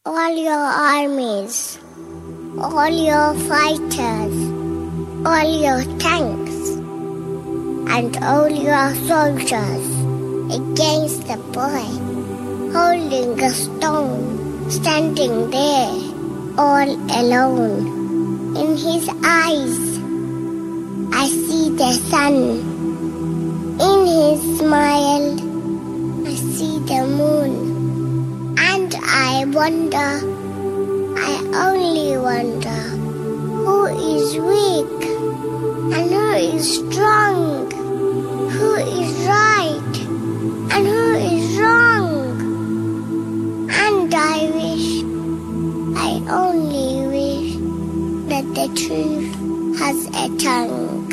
all your armies, all your fighters, all your tanks, and all your soldiers against the boy, holding a stone, standing there, all alone. In his eyes, I see the sun. In his smile, I see the moon. And I wonder, I only wonder, who is weak and who is strong, who is right and who is wrong. And I only wish that the truth has a tongue.